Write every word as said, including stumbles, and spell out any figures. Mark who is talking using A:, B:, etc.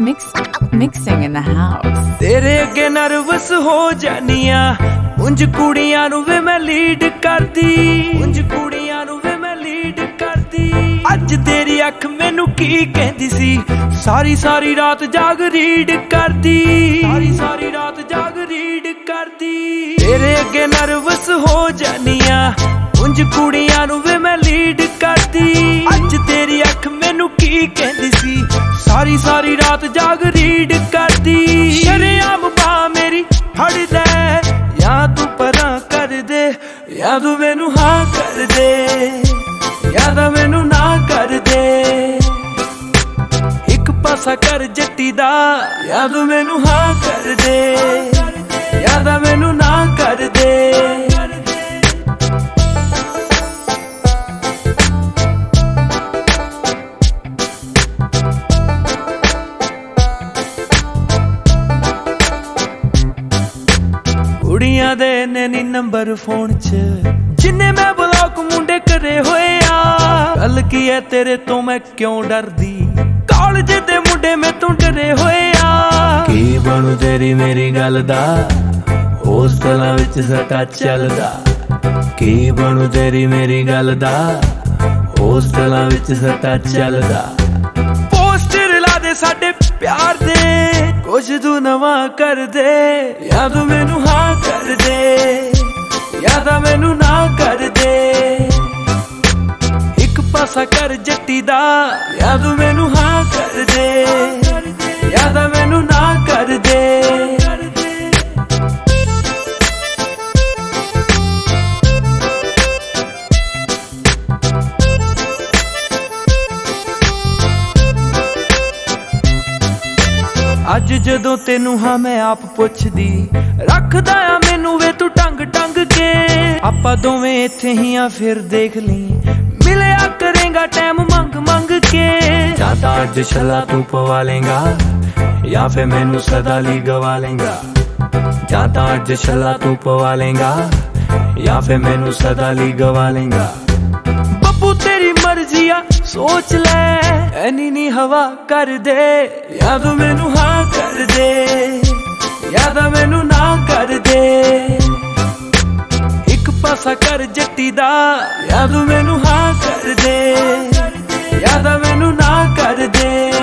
A: Mix, mixing in the house.
B: तेरे अगे nervous हो जानिया उंज कुड़ियां नू वे मैं लीड करदी उंज कुड़ियां नू वे मैं लीड करदी अज तेरी अख मैनू की कहंदी सी सारी सारी रात जाग रीड करदी सारी सारी रात जाग रीड करदी तेरे अगे नर्वस हो जानिया उंज कुड़ियां नू वे मैं लीड करदी अज तेरी अख मैनू की कहंदी सी सारी सारी रात जाग रीड करदी शरेआम बा मेरी फड़ दे या तू परां कर दे या तू मैनू हाँ कर दे या तां मैनू ना कर दे एक पासा कर जट्टी दा या तू मैनू हाँ कर दे या तां मैनू ना कर दे कुड़ियां दे ने नी नंबर फोन च जिन्ने मैं ब्लॉक मुंडे करे होए आ गल की है तेरे तो मैं क्यों डरदी कॉलेज दे मुंडे मैं तू डरे होए आ की बनू तेरी मेरी गल दा होस्टलां विच सटा चलदा की बनू तेरी मेरी गल दा होस्टलां विच सटा चलदा पोस्टर ला दे साडे प्यार दे कुछ तू नवां कर दे या तू मैनू हाँ कर दे या तां मैनू ना कर दे एक पासा कर जट्टी दा या तू मैनू हाँ कर दे या तां मैनू ना कर दे अज जदों तेनू हाँ मैं आप पुछदी रखदा आ मैनू वे तू टंग टंग के आपां दोवें इत्थे ही आ फिर देख ली मिलिया करेगा टाइम मंग मंग के जां तां अज छला तू पवा लेगा या फिर मैनू सदा ली गवा लेगा जां तां अज छला तू पवा लेगा या फिर मैनू सदा ली गवा लेगा बब्बू तेरी मर्जी आ सोच ले ऐनी नी हवा कर दे या तू मैनू हाँ कर दे या तां मैनू ना कर दे एक पासा कर जट्टी दा या तू मैनू हाँ कर दे या तां मैनू ना कर दे।